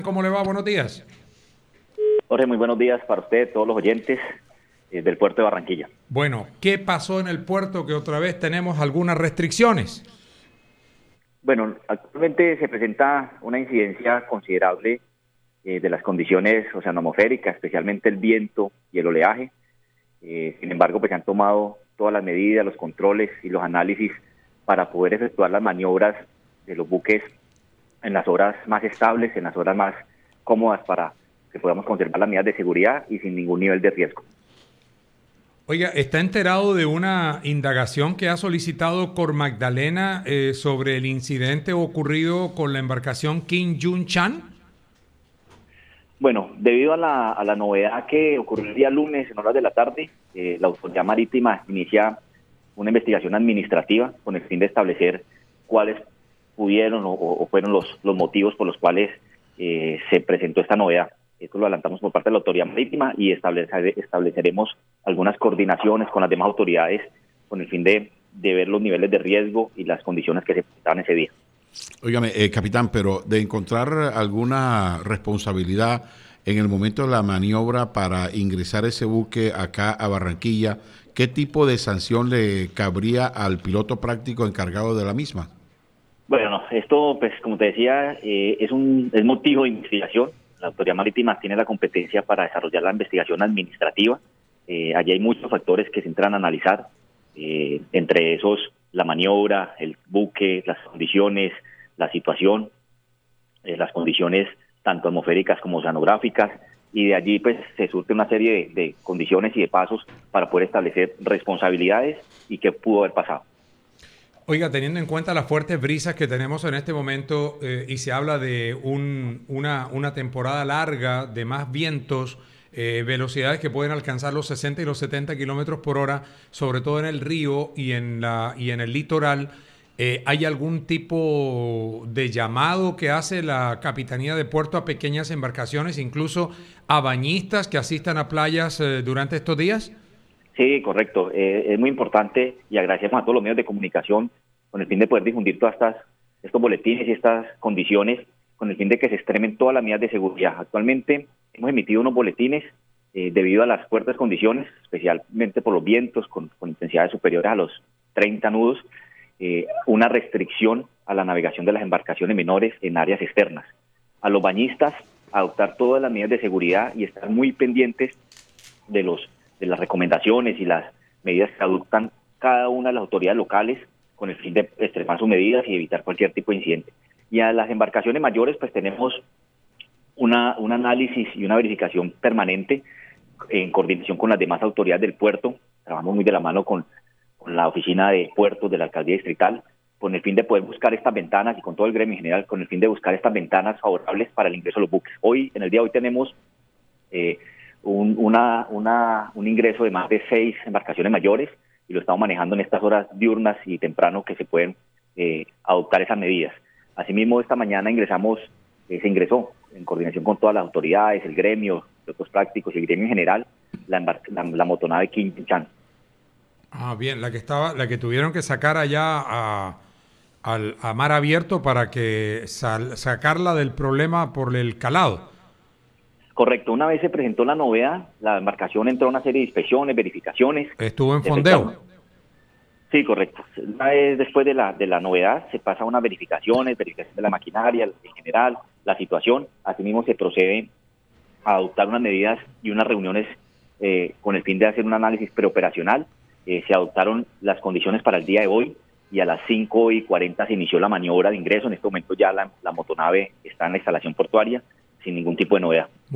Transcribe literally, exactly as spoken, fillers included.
¿Cómo le va? Buenos días. Jorge, muy buenos días para usted, todos los oyentes eh, del puerto de Barranquilla. Bueno, ¿qué pasó en el puerto que otra vez tenemos algunas restricciones? Bueno, actualmente se presenta una incidencia considerable eh, de las condiciones oceanomosféricas, especialmente el viento y el oleaje. Eh, sin embargo, pues se han tomado todas las medidas, los controles y los análisis para poder efectuar las maniobras de los buques en las horas más estables, en las horas más cómodas para que podamos conservar las medidas de seguridad y sin ningún nivel de riesgo. Oiga, ¿está enterado de una indagación que ha solicitado Cor Magdalena eh, sobre el incidente ocurrido con la embarcación Kim Jun Chan? Bueno, debido a la, a la novedad que ocurrió el día lunes en horas de la tarde, eh, la Autoridad Marítima inicia una investigación administrativa con el fin de establecer cuáles pudieron o, o fueron los, los motivos por los cuales eh, se presentó esta novedad. Esto lo adelantamos por parte de la Autoridad Marítima y establecer, estableceremos algunas coordinaciones con las demás autoridades con el fin de, de ver los niveles de riesgo y las condiciones que se presentaban ese día. Óigame, eh, capitán, pero de encontrar alguna responsabilidad en el momento de la maniobra para ingresar ese buque acá a Barranquilla, ¿qué tipo de sanción le cabría al piloto práctico encargado de la misma? Bueno, esto, pues como te decía, eh, es un es motivo de investigación. La Autoridad Marítima tiene la competencia para desarrollar la investigación administrativa. Eh, allí hay muchos factores que se entran a analizar, eh, entre esos la maniobra, el buque, las condiciones, la situación, eh, las condiciones tanto atmosféricas como oceanográficas, y de allí pues se surte una serie de, de condiciones y de pasos para poder establecer responsabilidades y qué pudo haber pasado. Oiga, teniendo en cuenta las fuertes brisas que tenemos en este momento eh, y se habla de un, una, una temporada larga de más vientos, eh, velocidades que pueden alcanzar los sesenta y los setenta kilómetros por hora, sobre todo en el río y en, la, y en el litoral, eh, ¿hay algún tipo de llamado que hace la Capitanía de Puerto a pequeñas embarcaciones, incluso a bañistas que asistan a playas eh, durante estos días? Sí, correcto. Eh, es muy importante y agradecemos a todos los medios de comunicación con el fin de poder difundir todas estas estos boletines y estas condiciones con el fin de que se extremen todas las medidas de seguridad. Actualmente hemos emitido unos boletines eh, debido a las fuertes condiciones, especialmente por los vientos con, con intensidades superiores a los treinta nudos, eh, una restricción a la navegación de las embarcaciones menores en áreas externas. A los bañistas, adoptar todas las medidas de seguridad y estar muy pendientes de los de las recomendaciones y las medidas que adoptan cada una de las autoridades locales con el fin de extremar sus medidas y evitar cualquier tipo de incidente. Y a las embarcaciones mayores pues tenemos una, un análisis y una verificación permanente en coordinación con las demás autoridades del puerto. Trabajamos muy de la mano con, con la oficina de puertos de la alcaldía distrital con el fin de poder buscar estas ventanas y con todo el gremio en general con el fin de buscar estas ventanas favorables para el ingreso de los buques. Hoy, en el día de hoy tenemos eh, Un, una, una, un ingreso de más de seis embarcaciones mayores y lo estamos manejando en estas horas diurnas y temprano que se pueden eh, adoptar esas medidas. Asimismo, esta mañana ingresamos, eh, se ingresó en coordinación con todas las autoridades, el gremio, los otros prácticos y el gremio en general, la, la, la motonave Kim Jun Chan. Ah, bien, la que estaba, la que tuvieron que sacar allá a, a, a mar abierto para que sal, sacarla del problema por el calado. Correcto, una vez se presentó la novedad, la embarcación entró a una serie de inspecciones, verificaciones. Estuvo en fondeo. Sí, correcto. Una vez después de la de la novedad se pasa a unas verificaciones, verificación de la maquinaria en general, la situación. Asimismo se procede a adoptar unas medidas y unas reuniones eh, con el fin de hacer un análisis preoperacional. Eh, se adoptaron las condiciones para el día de hoy y a las cinco y cuarenta se inició la maniobra de ingreso. En este momento ya la, la motonave está en la instalación portuaria sin ningún tipo de novedad.